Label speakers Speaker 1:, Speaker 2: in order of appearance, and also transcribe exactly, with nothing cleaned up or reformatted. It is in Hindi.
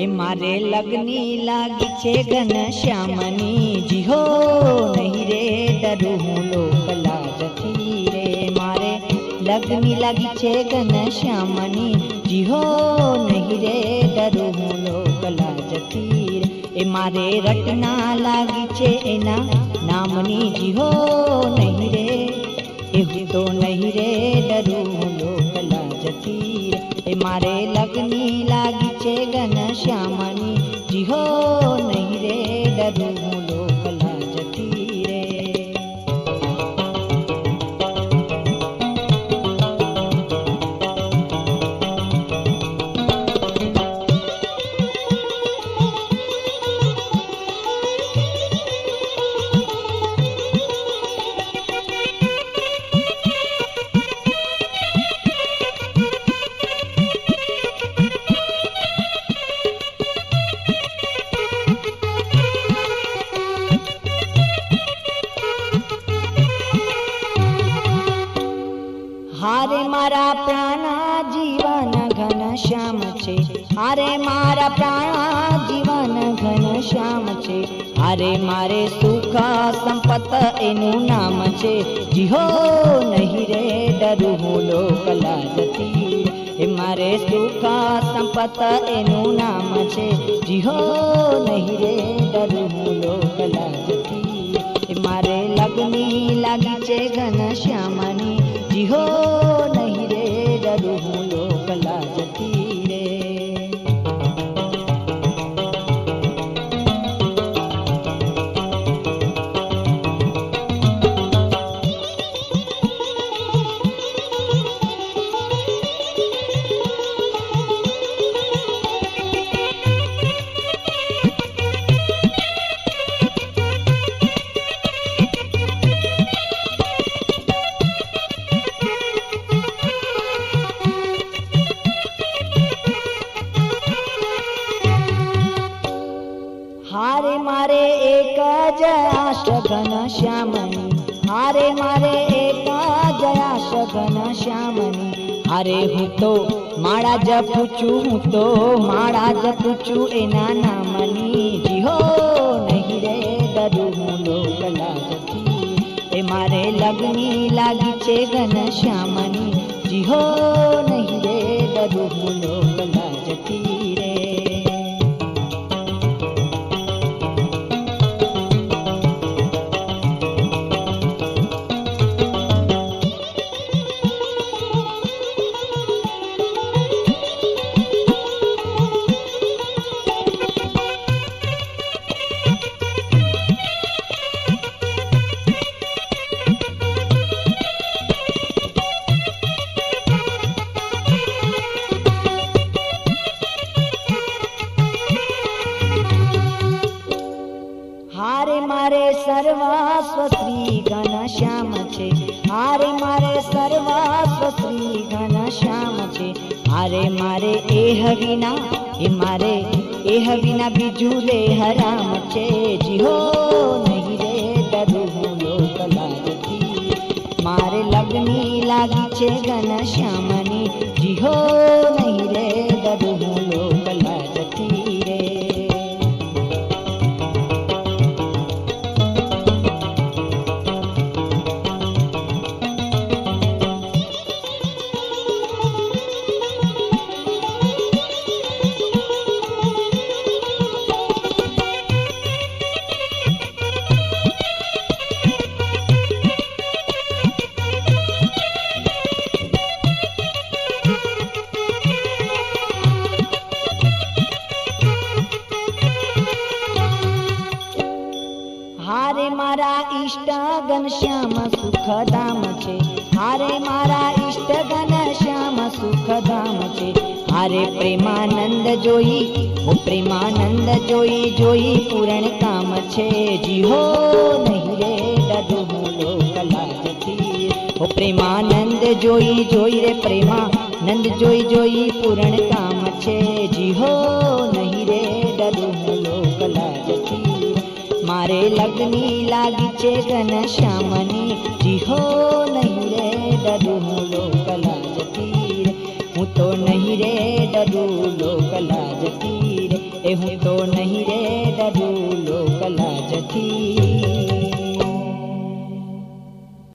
Speaker 1: એ મારે લગની લાગી છે ઘનશ્યામની જીહો નહીં રે ડરું હું લોકલા જતી રે મારે લગની લાગી છે ઘનશ્યામની જીહો નહીં રે ડરું હું લોકલા જતી રે એ મારે રટના લાગી છે એના નામની જીહો નહીં રે એવું તો નહીં રે ડરું હું લોકલા જતી રે એ મારે લગની લાગી છે ઘનશ્યામની જીહો નહીં રે ડરું હું લોકલા જતી રે हारे मारा प्राणा जीवन घनश्याम छे हारे मारा प्राणा जीवन घनश्याम छे हारे मारे सुख संपत एनु नाम छे जीहो नहीं रे डरू हूँ लोकला जती ए मारे सुख संपत एनु नाम छे जीहो नहीं रे डरू हूँ लोकला जती ए मारे लगनी लागी छे घनश्यामनी जीहो नहीं रे डरू हूँ लोकला जती रे हारे मारे एक जयाश घनश्यामनी हारे मारे एक जयाश घनश्यामनी हारे हूँ तो माड़ा जपूचू हूँ तो माड़ा जपूचू एना नामनी जीहो नहीं रे डरू हूँ लोकला जती ए मारे लगनी लागी छे घनश्यामनी जीहो नहीं रे डरू हूँ लोकला जती रे हारे मारे सर्वस्व श्री घनश्याम छे हारे मारे सर्वस्व श्री घनश्याम छे हारे मारे एह विना ए मारे एह विना बीजू रे हराम छे जीहो नहीं रे डरू हूँ लोकला जती मारे लगनी लागी छे घनश्यामनी जीहो नहीं रे डरू हूँ लोकला जती रे हारे मारा इष्ट घनश्याम सुख धाम छे हारे मारा इष्ट घनश्याम सुख धाम छे हारे प्रेमानंद जोई वो प्रेमानंद जोई जोई पूर्ण काम छे जीहो नहीं रे डरू हूँ लोकला जती वो प्रेमानंद जोई जोई रे प्रेमानंद जोई जोई पूर्ण काम छे जीहो नहीं रे डरू हूँ लोकला जती मारे लगनी लागी छे घनश्यामनी जीहो नहीं रे डरू हूँ लोकला जती रे हूँ तो नहीं रे डरू लोकला जती रे ए हूँ तो